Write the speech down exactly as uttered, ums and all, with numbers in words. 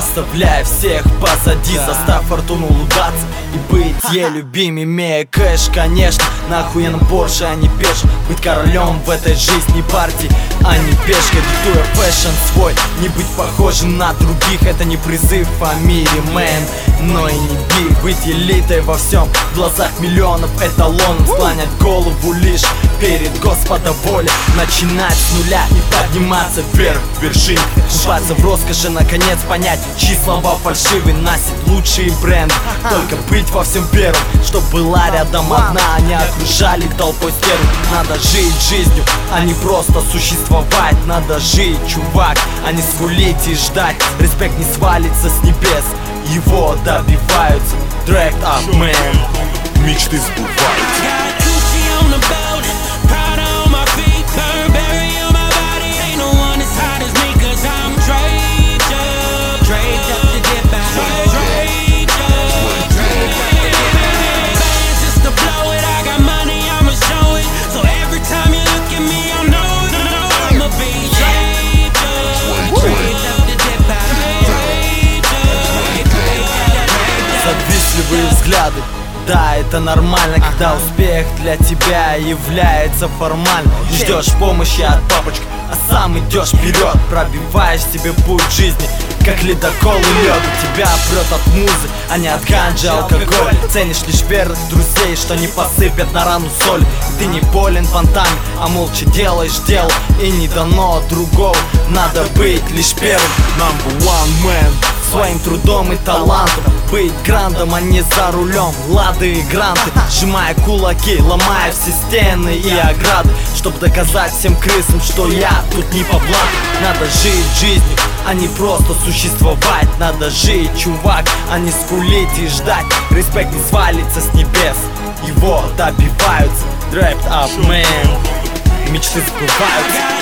оставляя всех позади. Заставь фортуну улыбаться и быть ей любим, имея кэш, конечно. На охуенном Порше, а не пеш. Быть королем в этой жизни партии, а не пешкой. Диктуя фэшн свой, не быть похожим на других. Это не призыв о мире, мэн, но и не биг. Быть элитой во всем, в глазах миллионов эталоном. Склонять голову лишь перед Господа воли. Начинать с нуля и подниматься вверх к вершине. Купаться в роскоши, наконец понять, чьи слова фальшивы. Носить лучшие бренды, только быть во всем первым. Чтоб была рядом одна, а не окружали толпой стерв. Надо жить жизнью, а не просто существовать. Надо жить, чувак, а не скулить и ждать. Респект не свалится с небес, его добиваются. Dragged Up Man, мечты сбываются. Завистливые взгляды, да, это нормально, когда успех для тебя является формальным. Не ждешь помощи от папочки, а сам идешь вперед. Пробиваешь себе путь жизни, как ледокол и лед. У тебя прет от музы, а не от ганджи, алкоголь. Ценишь лишь верных друзей, что не посыпят на рану соль. Ты не болен понтами, а молча делаешь дело, и не дано другого. Надо быть лишь первым. Number one man, своим трудом и талантом. Быть грандом, а не за рулем. Лады и гранты, сжимая кулаки, ломая все стены и ограды, чтоб доказать всем крысам, что я тут не по блату. Надо жить жизнью, а не просто существовать. Надо жить, чувак, а не скулить и ждать. Респект не свалится с небес, его добиваются. Dragged Up Man, мечты сбываются.